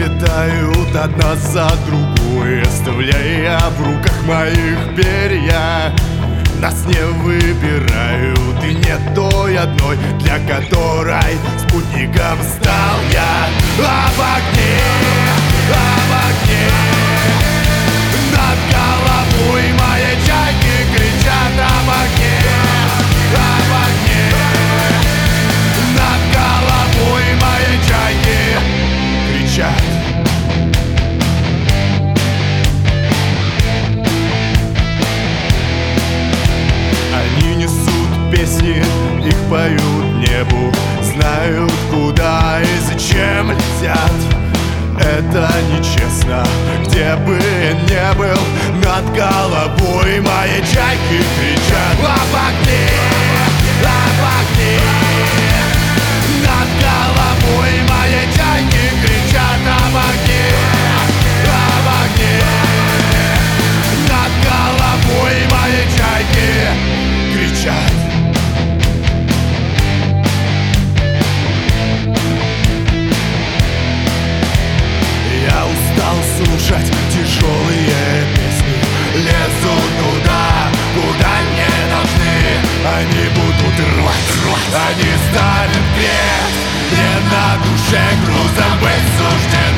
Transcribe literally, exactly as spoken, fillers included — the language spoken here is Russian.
Взлетают одна за другой, оставляя в руках моих перья. Нас не выбирают, и нет той одной, для которой спутником стал я. Об огне, об огне, над головой моей чайки кричат об огне, об огне, над головой моей чайки кричат. Они несут песни, их поют небу, знают, куда и зачем летят. Это нечестно, где бы я не был, над головой моей чайки кричат об огне, об огне, над головой моей чайки кричат об огне, об огне, над головой моей чайки кричат. Я устал слушать тяжелые песни, лезу туда, куда не должны. Они будут рвать, рвать, они ставят крест, мне на душе грузом быть сужден.